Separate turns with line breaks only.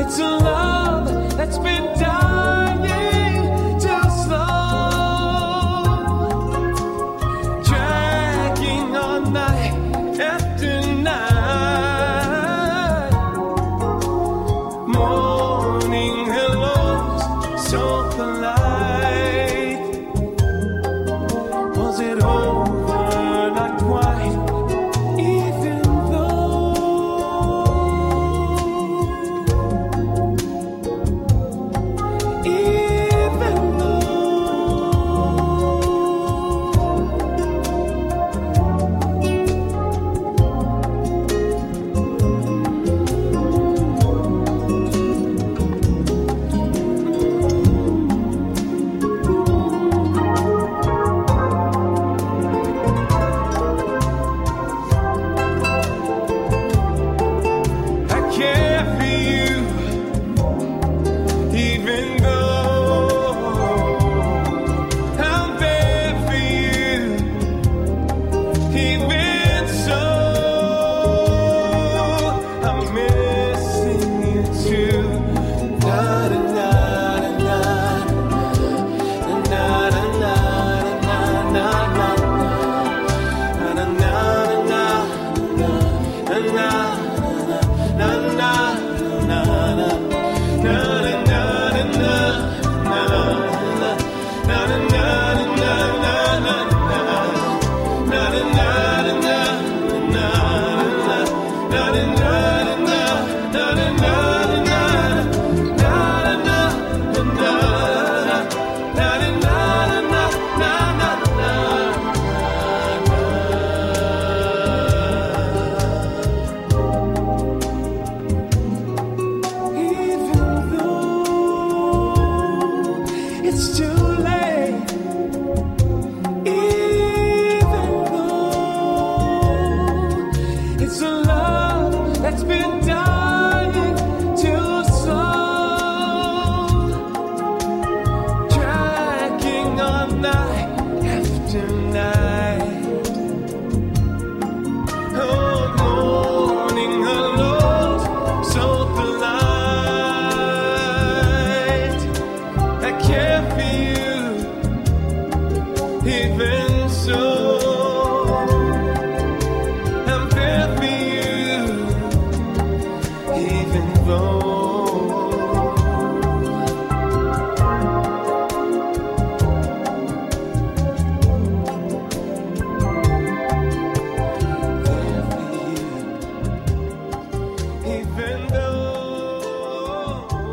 It's a love that's been dying too slow, dragging on night after night, morning hellos so polite. Was it over? Not quite. Even it's too late, even though it's a love that's been dying too slow, dragging on night after night. Oh, morning hellos so polite. I care for you, even so. I'm there for you, even though. There for you, even though.